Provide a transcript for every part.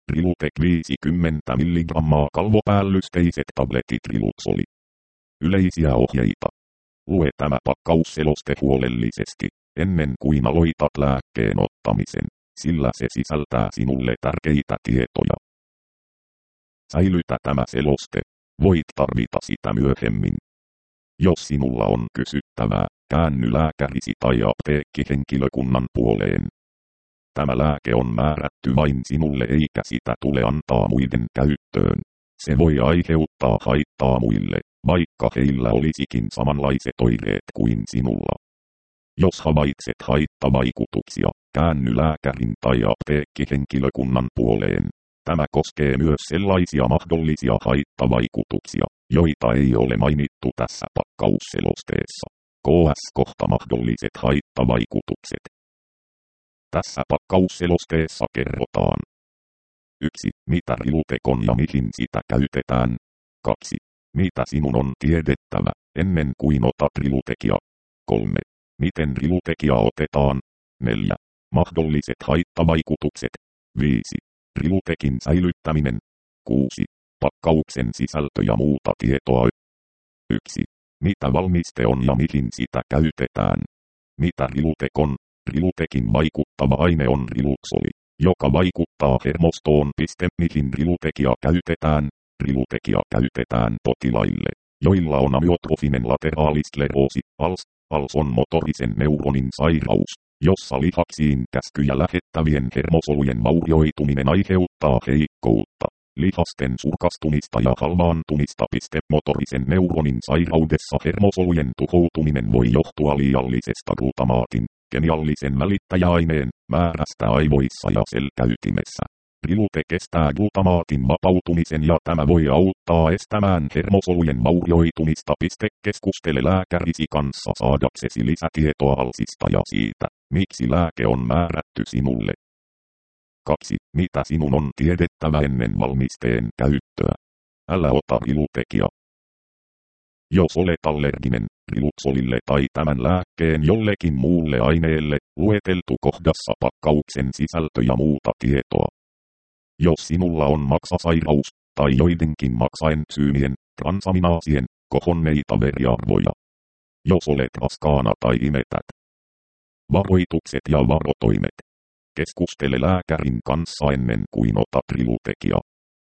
Rilutek 50 mg kalvopäällysteiset tabletit Riluxoli. Yleisiä ohjeita. Lue tämä pakkausseloste huolellisesti, ennen kuin aloitat lääkkeen ottamisen, sillä se sisältää sinulle tärkeitä tietoja. Säilytä tämä seloste, voit tarvita sitä myöhemmin. Jos sinulla on kysyttävää, käänny lääkärisi tai apteekkihenkilökunnan puoleen. Tämä lääke on määrätty vain sinulle eikä sitä tule antaa muiden käyttöön. Se voi aiheuttaa haittaa muille, vaikka heillä olisikin samanlaiset oireet kuin sinulla. Jos havaitset haittavaikutuksia, käänny lääkärin tai apteekkihenkilökunnan puoleen. Tämä koskee myös sellaisia mahdollisia haittavaikutuksia, joita ei ole mainittu tässä pakkausselosteessa. KS-kohta mahdolliset haittavaikutukset. Tässä pakkausselosteessa kerrotaan. 1. Mitä Rilutek on ja mihin sitä käytetään. 2. Mitä sinun on tiedettävä, ennen kuin otat Rilutekia. 3. Miten Rilutekia otetaan. 4. Mahdolliset haittavaikutukset. 5. Rilutekin säilyttäminen. 6. Pakkauksen sisältö ja muuta tietoa. 1. Mitä valmiste on ja mihin sitä käytetään. Mitä Rilutek on. Rilutekin vaikuttava aine on Riluxoli, joka vaikuttaa hermostoon. Mihin Rilutekia käytetään. Rilutekia käytetään potilaille, joilla on amyotrofinen lateraaliskleroosi, ALS. ALS on motorisen neuronin sairaus, jossa lihaksiin käskyjä lähettävien hermosolujen vaurioituminen aiheuttaa heikkoutta, lihasten surkastumista ja halvaantumista. Motorisen neuronin sairaudessa hermosolujen tuhoutuminen voi johtua liiallisesta glutamaatin, kemiallisen välittäjäaineen, määrästä aivoissa ja selkäytimessä. Rilutek estää glutamaatin vapautumisen ja tämä voi auttaa estämään hermosolujen vaurioitumista. Keskustele lääkärisi kanssa saadaksesi lisätietoa ALSista ja siitä, miksi lääke on määrätty sinulle. 2. Mitä sinun on tiedettävä ennen valmisteen käyttöä. Älä ota Rilutekia. Jos olet allerginen Riluxolille tai tämän lääkkeen jollekin muulle aineelle, lueteltu kohdassa pakkauksen sisältö ja muuta tietoa. Jos sinulla on maksasairaus, tai joidenkin maksaentsyymien, transaminaasien, kohonneita veriarvoja. Jos olet raskaana tai imetät. Varoitukset ja varotoimet. Keskustele lääkärin kanssa ennen kuin otat Rilutekia.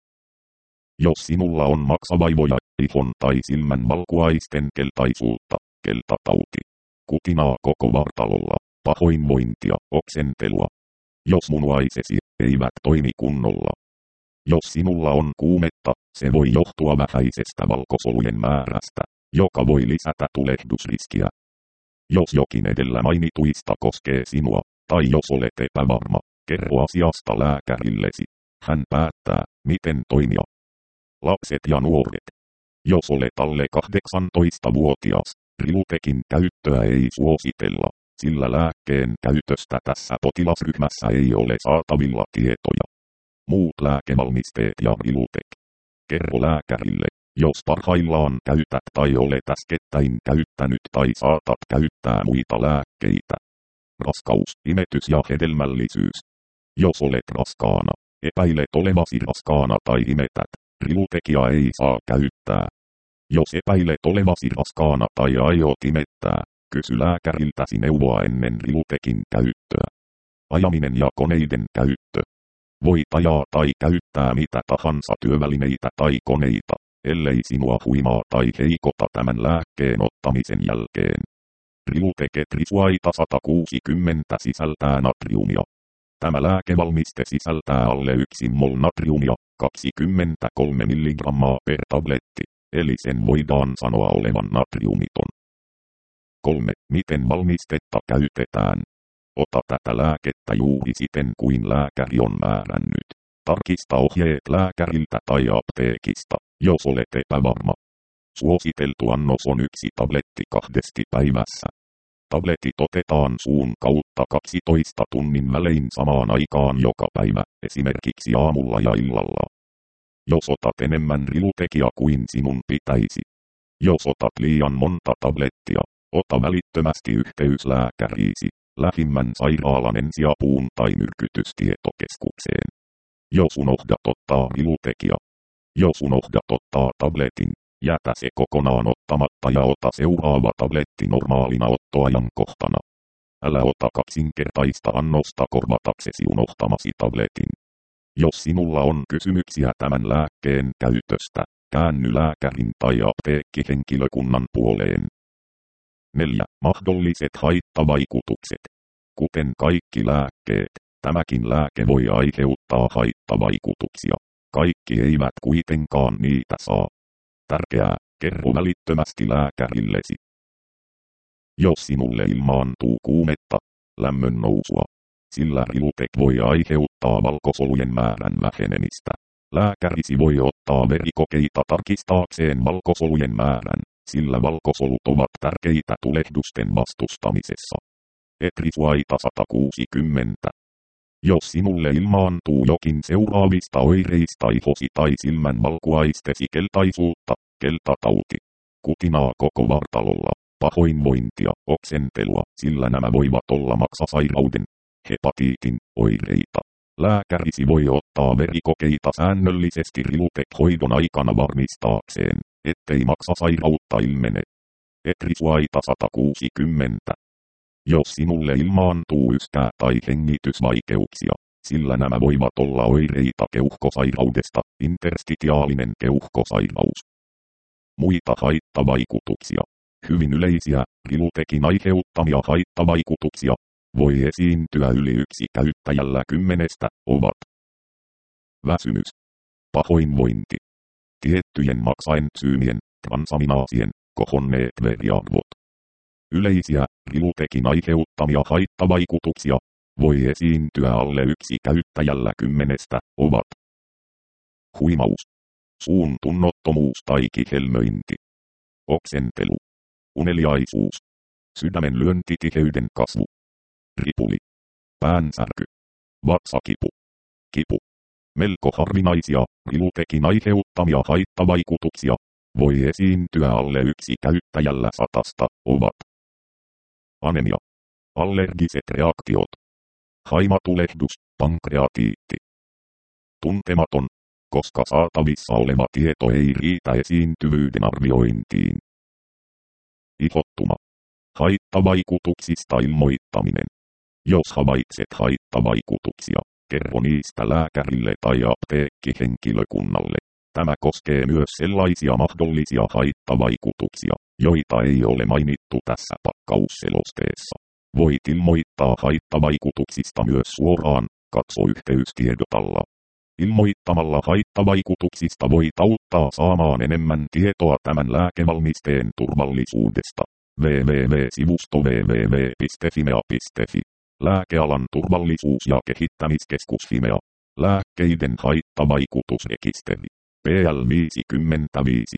Jos sinulla on maksavaivoja, ihon tai silmän valkuaisten keltaisuutta, keltatauti, kutinaa koko vartalolla, pahoinvointia, oksentelua. Jos munuaisesi eivät toimi kunnolla. Jos sinulla on kuumetta, se voi johtua vähäisestä valkosolujen määrästä, joka voi lisätä tulehdusriskiä. Jos jokin edellä mainituista koskee sinua, tai jos olet epävarma, kerro asiasta lääkärillesi. Hän päättää, miten toimia. Lapset ja nuoret. Jos olet alle 18-vuotias, Rilutekin käyttöä ei suositella, sillä lääkkeen käytöstä tässä potilasryhmässä ei ole saatavilla tietoja. Muut lääkevalmisteet ja Rilutek. Kerro lääkärille, jos parhaillaan käytät tai olet äskettäin käyttänyt tai saatat käyttää muita lääkkeitä. Raskaus, imetys ja hedelmällisyys. Jos olet raskaana, epäilet olevasi raskaana tai imetät, Rilutekia ei saa käyttää. Jos epäilet olevasi raskaana tai aiot imettää, kysy lääkäriltäsi neuvoa ennen Rilutekin käyttöä. Ajaminen ja koneiden käyttö. Voit ajaa tai käyttää mitä tahansa työvälineitä tai koneita, ellei sinua huimaa tai heikota tämän lääkkeen ottamisen jälkeen. Rilutek etrisuaita 160 sisältää natriumia. Tämä lääkevalmiste sisältää alle 1 mol natriumia, 23 mg per tabletti, eli sen voidaan sanoa olevan natriumiton. 3. Miten valmistetta käytetään? Ota tätä lääkettä juuri siten kuin lääkäri on määrännyt. Tarkista ohjeet lääkäriltä tai apteekista, jos olet epävarma. Suositeltu annos on 1 tabletti 2 päivässä. Tabletit otetaan suun kautta 12 tunnin välein samaan aikaan joka päivä, esimerkiksi aamulla ja illalla. Jos otat enemmän Rilutekia kuin sinun pitäisi. Jos otat liian monta tablettia, ota välittömästi yhteys lääkäriisi, lähimmän sairaalan ensiapuun tai myrkytystietokeskukseen. Jos unohdat ottaa rilutekija. Jos unohdat ottaa tabletin, jätä se kokonaan ottamatta ja ota seuraava tabletti normaalina ottoajankohtana. Älä ota kaksinkertaista annosta korvataksesi unohtamasi tabletin. Jos sinulla on kysymyksiä tämän lääkkeen käytöstä, käänny lääkärin tai apteekkihenkilökunnan puoleen. 4. Mahdolliset haittavaikutukset. Kuten kaikki lääkkeet, tämäkin lääke voi aiheuttaa haittavaikutuksia. Kaikki eivät kuitenkaan niitä saa. Tärkeää, kerro välittömästi lääkärillesi. Jos sinulle ilmaantuu kuumetta, lämmön nousua, sillä Rilutek voi aiheuttaa valkosolujen määrän vähenemistä. Lääkärisi voi ottaa verikokeita tarkistaakseen valkosolujen määrän, sillä valkosolut ovat tärkeitä tulehdusten vastustamisessa. Etrisuaita 160. Jos sinulle ilmaantuu jokin seuraavista oireista ihosi tai silmän valkuaistesi keltaisuutta, keltatauti, kutinaa koko vartalolla, pahoinvointia, oksentelua, sillä nämä voivat olla maksasairauden, hepatiitin oireita. Lääkärisi voi ottaa verikokeita säännöllisesti Rilutek-hoidon aikana varmistaakseen, ettei maksasairautta ilmene. Etrisuaita 160. Jos sinulle ilmaantuu yskää tai hengitysvaikeuksia, sillä nämä voivat olla oireita keuhkosairaudesta, interstitiaalinen keuhkosairaus. Muita haittavaikutuksia. Hyvin yleisiä, Rilutekin aiheuttamia haittavaikutuksia, voi esiintyä yli yksi käyttäjällä 10, ovat väsymys, pahoinvointi, tiettyjen maksaentsyymien, transaminaasien, kohonneet veriarvot. Yleisiä, Rilutekin aiheuttamia haittavaikutuksia, voi esiintyä alle yksi käyttäjällä 10, ovat huimaus, suun tunnottomuus tai kihelmöinti, oksentelu, uneliaisuus, sydämen lyöntitiheyden kasvu, ripuli, päänsärky, vatsakipu, kipu. Melko harvinaisia, Rilutekin aiheuttamia haittavaikutuksia, voi esiintyä alle yksi käyttäjällä 100, ovat anemia, allergiset reaktiot, haimatulehdus, pankreatiitti. Tuntematon, koska saatavissa oleva tieto ei riitä esiintyvyyden arviointiin. Ihottuma. Haittavaikutuksista ilmoittaminen. Jos havaitset haittavaikutuksia, kerro niistä lääkärille tai apteekkihenkilökunnalle. Tämä koskee myös sellaisia mahdollisia haittavaikutuksia, joita ei ole mainittu tässä pakkausselosteessa. Voit ilmoittaa haittavaikutuksista myös suoraan, katso yhteystiedotalla. Ilmoittamalla haittavaikutuksista voit auttaa saamaan enemmän tietoa tämän lääkevalmisteen turvallisuudesta. www.sivusto www.fimea.fi. Lääkealan turvallisuus- ja kehittämiskeskus Fimea. Lääkkeiden haittavaikutusrekisteri. PL 55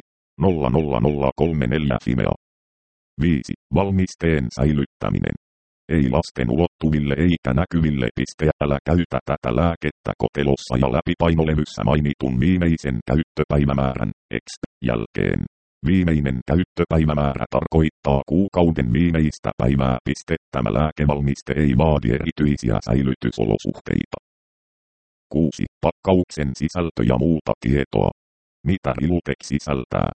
00034 Fimea. 5. Valmisteen säilyttäminen. Ei lasten ulottuville eikä näkyville. Älä käytä tätä lääkettä kotelossa ja läpipainolevyssä mainitun viimeisen käyttöpäivämäärän jälkeen. Viimeinen käyttöpäivämäärä tarkoittaa kuukauden viimeistä päivää. Tämä lääkevalmiste ei vaadi erityisiä säilytysolosuhteita. 6. Pakkauksen sisältö ja muuta tietoa. Mitä Rilutek sisältää?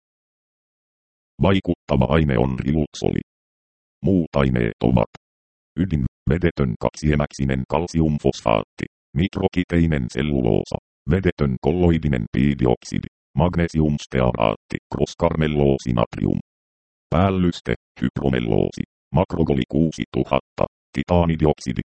Vaikuttava aine on rilutsoli. Muut aineet ovat ydin, vedetön kaksiemäksinen kalsiumfosfaatti, mikrokiteinen selluloosa, vedetön kolloidinen piidioksidi, magnesiumstearaatti, crosscarmelloosi-natrium. Päällyste, hypromelloosi, makrogoli 6000, titaanidioksidi,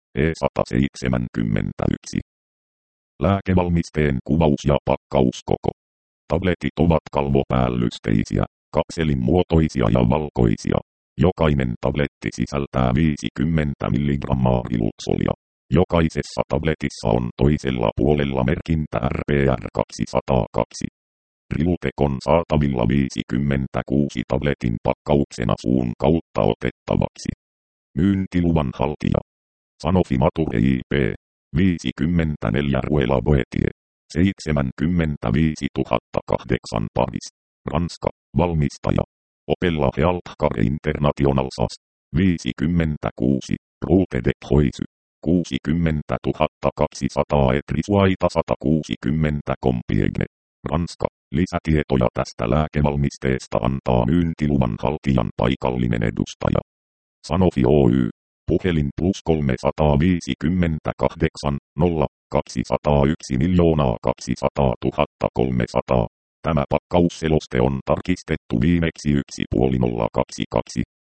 E171. Lääkevalmisteen kuvaus ja pakkauskoko. Tabletit ovat kalvopäällysteisiä, kapselin muotoisia ja valkoisia. Jokainen tabletti sisältää 50 mg rilutsolia. Jokaisessa tabletissa on toisella puolella merkintä RPR 202. Rilutek on saatavilla 56 tabletin pakkauksena suun kautta otettavaksi. Myyntiluvan haltija. Sanofi Mature IP. 54 Ruela Boetie. 75008 Paris. Ranska. Valmistaja. Opella Healthcare International SAS. 56. Route de Hoisy. 60 200 Etrisuaita 160 Compiègne. Ranska. Lisätietoja tästä lääkevalmisteesta antaa myyntiluvan haltijan paikallinen edustaja. Sanofi Oy. Puhelin +358 0 201 200 300. Tämä pakkausseloste on tarkistettu viimeksi 1.022.